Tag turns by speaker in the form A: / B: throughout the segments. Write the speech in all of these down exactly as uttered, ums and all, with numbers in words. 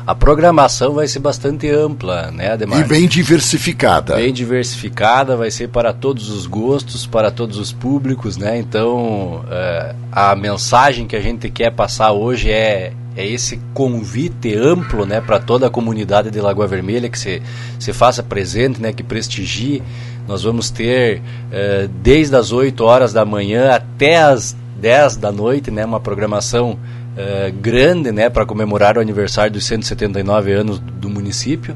A: A programação vai ser bastante ampla, né, Ademar?
B: E bem diversificada.
A: Bem diversificada, vai ser para todos os gostos, para todos os públicos, né? Então, é, a mensagem que a gente quer passar hoje é, é esse convite amplo, né, para toda a comunidade de Lagoa Vermelha, que se, se faça presente, né, que prestigie. Nós vamos ter, é, desde as oito horas da manhã até as dez da noite, né, uma programação Uh, grande, né, para comemorar o aniversário dos cento e setenta e nove anos do município,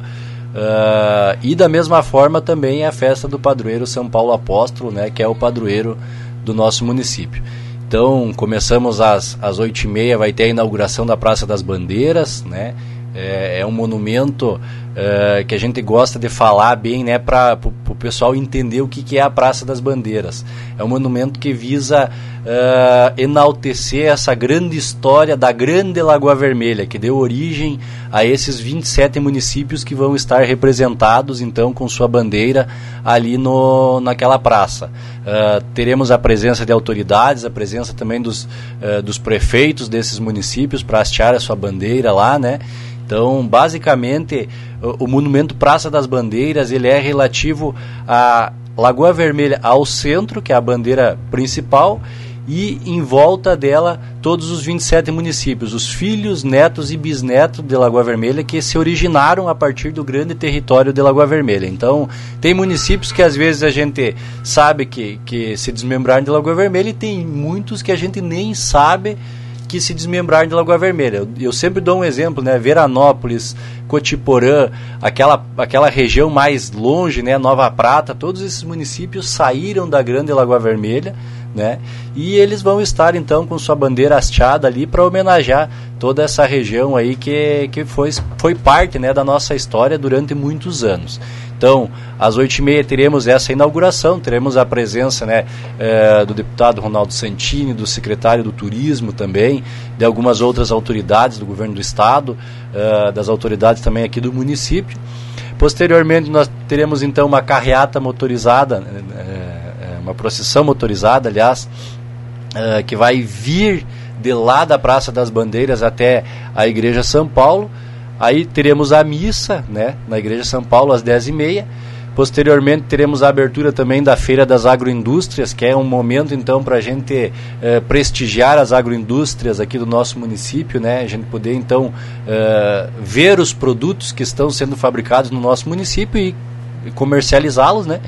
A: uh, e da mesma forma também a festa do padroeiro São Paulo Apóstolo, né, que é o padroeiro do nosso município. Então começamos às, às oito e meia, vai ter a inauguração da Praça das Bandeiras, né, é, é um monumento uh, que a gente gosta de falar bem, né, para o pessoal entender o que, que é a Praça das Bandeiras. É um monumento que visa uh, enaltecer essa grande história da grande Lagoa Vermelha, que deu origem a esses vinte e sete municípios que vão estar representados, então, com sua bandeira ali no, naquela praça. Uh, teremos a presença de autoridades, a presença também dos, uh, dos prefeitos desses municípios para hastear a sua bandeira lá, né? Então, basicamente, o, o monumento Praça das Bandeiras, ele é relativo a Lagoa Vermelha ao centro, que é a bandeira principal, e em volta dela todos os vinte e sete municípios, os filhos, netos e bisnetos de Lagoa Vermelha, que se originaram a partir do grande território de Lagoa Vermelha. Então, tem municípios que às vezes a gente sabe que, que se desmembraram de Lagoa Vermelha, e tem muitos que a gente nem sabe que se desmembraram de Lagoa Vermelha. Eu, eu sempre dou um exemplo, né? Veranópolis, Cotiporã, aquela, aquela região mais longe, né? Nova Prata, todos esses municípios saíram da grande Lagoa Vermelha, né? E eles vão estar então com sua bandeira hasteada ali para homenagear toda essa região aí que, que foi, foi parte, né, da nossa história durante muitos anos. Então, às oito e meia teremos essa inauguração, teremos a presença, né, é, do deputado Ronaldo Santini, do secretário do Turismo também, de algumas outras autoridades do governo do estado, é, das autoridades também aqui do município. Posteriormente, nós teremos então uma carreata motorizada, é, uma procissão motorizada, aliás, é, que vai vir de lá da Praça das Bandeiras até a Igreja São Paulo. Aí teremos a missa, né, na Igreja São Paulo às dez e meia. Posteriormente teremos a abertura também da Feira das Agroindústrias, que é um momento então para a gente eh, prestigiar as agroindústrias aqui do nosso município, né, a gente poder então eh, ver os produtos que estão sendo fabricados no nosso município e, e comercializá-los, né.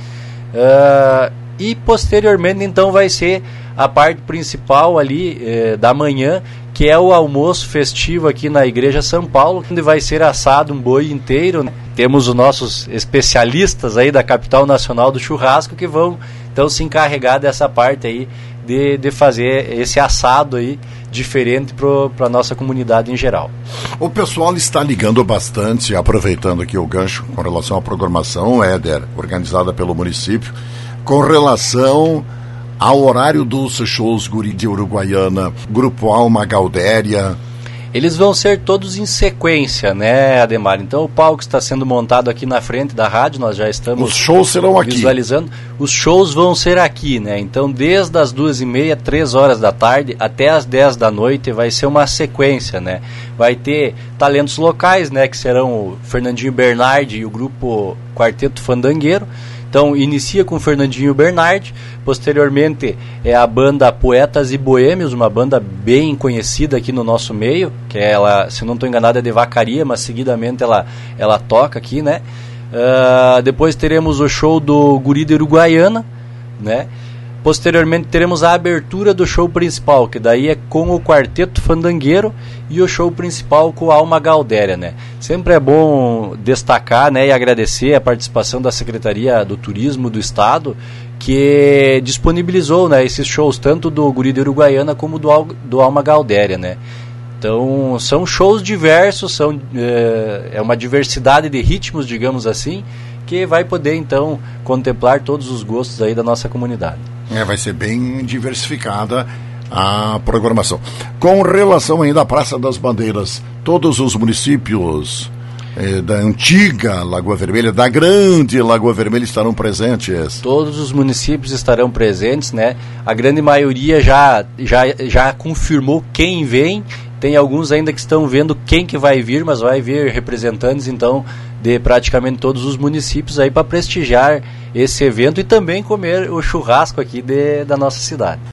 A: Uh, e posteriormente então vai ser a parte principal ali eh, da manhã, que é o almoço festivo aqui na Igreja São Paulo, onde vai ser assado um boi inteiro, né? Temos os nossos especialistas aí da capital nacional do churrasco que vão então se encarregar dessa parte aí de, de fazer esse assado aí diferente para a nossa comunidade em geral.
B: O pessoal está ligando bastante, aproveitando aqui o gancho com relação à programação, Éder, organizada pelo município, com relação ao horário dos shows Guri de Uruguaiana, Grupo Alma Gaudéria.
A: Eles vão ser todos em sequência, né, Ademar? Então o palco está sendo montado aqui na frente da rádio, nós já estamos
B: Os shows serão aqui.
A: visualizando. Os shows vão ser aqui, né? Então desde as duas e meia, três horas da tarde até as dez da noite vai ser uma sequência, né? Vai ter talentos locais, né, que serão o Fernandinho Bernardi e o grupo Quarteto Fandangueiro. Então, inicia com Fernandinho Bernardi, posteriormente é a banda Poetas e Boêmios, uma banda bem conhecida aqui no nosso meio, que ela, se não estou enganado, é de Vacaria, mas seguidamente ela, ela toca aqui, né? Uh, depois teremos o show do Guri de Uruguaiana, né? Posteriormente teremos a abertura do show principal, que daí é com o Quarteto Fandangueiro, e o show principal com a Alma Gaudéria, né? Sempre é bom destacar, né, e agradecer a participação da Secretaria do Turismo do Estado, que disponibilizou, né, esses shows, tanto do Guri de Uruguaiana como do, do Alma Gaudéria, né? Então são shows diversos, são, é, é uma diversidade de ritmos, digamos assim, que vai poder então contemplar todos os gostos aí da nossa comunidade.
B: É, vai ser bem diversificada a programação. Com relação ainda à Praça das Bandeiras, todos os municípios eh, da antiga Lagoa Vermelha, da grande Lagoa Vermelha estarão presentes?
A: Todos os municípios estarão presentes, né? A grande maioria já, já, já confirmou quem vem Tem alguns ainda que estão vendo quem que vai vir, mas vai vir representantes então de praticamente todos os municípios aí para prestigiar esse evento e também comer o churrasco aqui de, da nossa cidade.